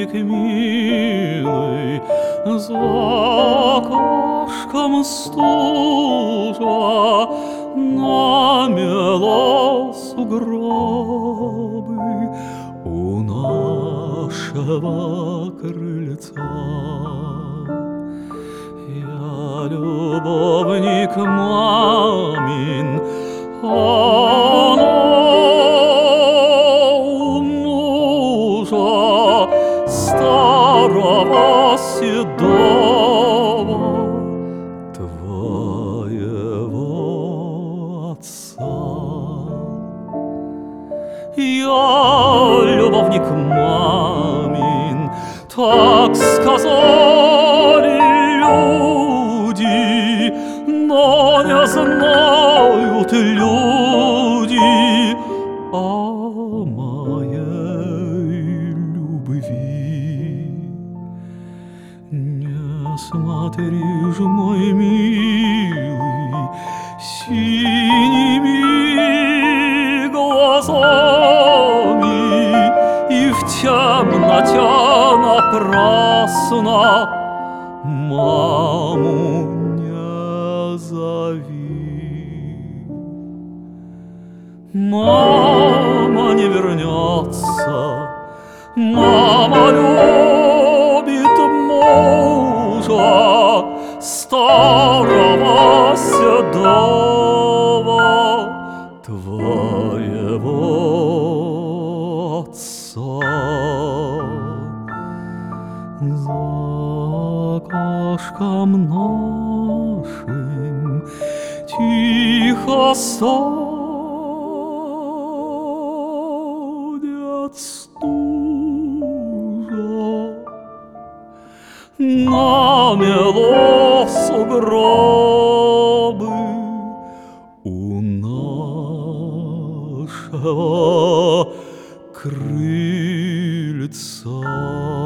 любовник милый, за окошком стужа намело сугробы у нашего крыльца. Я любовник мамин, она у мужа старого седого, твоего отца. Я любовник мамин, так сказали люди, но не знают люди о моей любви. Не смотри же, мой милый, синими глазами, и в темноте напрасно маму не зови. Мама не вернется, мама любит мужа старого седого, твоего отца. За окошком нашим тихо садят стужа, намело сугробы у нашего крыльца.